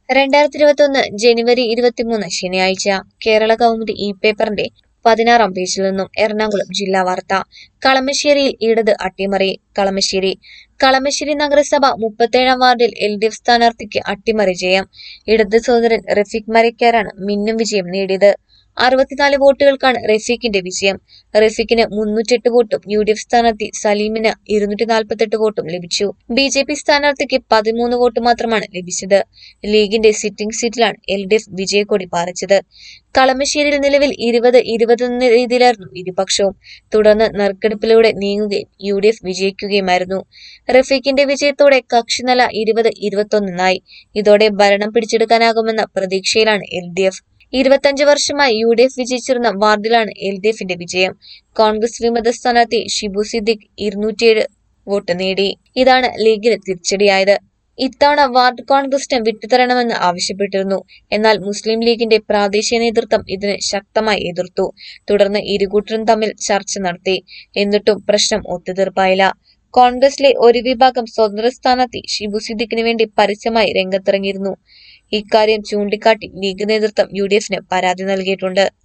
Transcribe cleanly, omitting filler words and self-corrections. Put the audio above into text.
2021 ജനുവരി 23 ശനിയാഴ്ച കേരള കൗമുദി പേപ്പറിന്റെ 16-ാം പേജിൽ നിന്നും എറണാകുളം ജില്ലാ വാർത്ത. കളമശ്ശേരിയിൽ ഇടത് അട്ടിമറി. കളമശ്ശേരി നഗരസഭ 37-ാം വാർഡിൽ LDF സ്ഥാനാർത്ഥിക്ക് അട്ടിമറി ജയം. ഇടത് സഹോദരൻ റഫീഖ് മരക്കാരാണ് മിന്നും വിജയം നേടിയത്. 64 വോട്ടുകൾക്കാണ് റഫീഖിന്റെ വിജയം. റഫീഖിന് 308 വോട്ടും UDF സ്ഥാനാർത്ഥി സലീമിന് 248 വോട്ടും ലഭിച്ചു. BJP സ്ഥാനാർത്ഥിക്ക് 13 വോട്ട് മാത്രമാണ് ലഭിച്ചത്. ലീഗിന്റെ സിറ്റിംഗ് സീറ്റിലാണ് LDF വിജയക്കൊടി പാറിച്ചത്. കളമശ്ശേരിയിൽ നിലവിൽ 20-20 എന്ന രീതിയിലായിരുന്നു ഇരുപക്ഷവും. തുടർന്ന് നറുക്കെടുപ്പിലൂടെ നീങ്ങുകയും UDF വിജയിക്കുകയുമായിരുന്നു. റഫീഖിന്റെ വിജയത്തോടെ കക്ഷിനില 20-21 ഇതോടെ ഭരണം പിടിച്ചെടുക്കാനാകുമെന്ന പ്രതീക്ഷയിലാണ് LDF. 25 വർഷമായി UDF വിജയിച്ചിരുന്ന വാർഡിലാണ് LDFന്റെ വിജയം. കോൺഗ്രസ് വിമത സ്ഥാനാർത്ഥി ഷിബു സിദ്ദിഖ് 207 വോട്ട് നേടി. ഇതാണ് ലീഗിന് തിരിച്ചടിയായത്. ഇത്തവണ വാർഡ് കോൺഗ്രസിന് വിട്ടുതരണമെന്ന് ആവശ്യപ്പെട്ടിരുന്നു. എന്നാൽ മുസ്ലിം ലീഗിന്റെ പ്രാദേശിക നേതൃത്വം ഇതിന് ശക്തമായി എതിർത്തു. തുടർന്ന് ഇരുകൂട്ടരും തമ്മിൽ ചർച്ച നടത്തി. എന്നിട്ടും പ്രശ്നം ഒത്തുതീർപ്പായില്ല. കോൺഗ്രസിലെ ഒരു വിഭാഗം സ്വതന്ത്ര സ്ഥാനാർത്ഥി ഷിബു സിദ്ദിഖിന് വേണ്ടി പരസ്യമായി രംഗത്തിറങ്ങിയിരുന്നു. ഇക്കാര്യം ചൂണ്ടിക്കാട്ടി ലീഗ് നേതൃത്വം UDFന് പരാതി നൽകിയിട്ടുണ്ട്.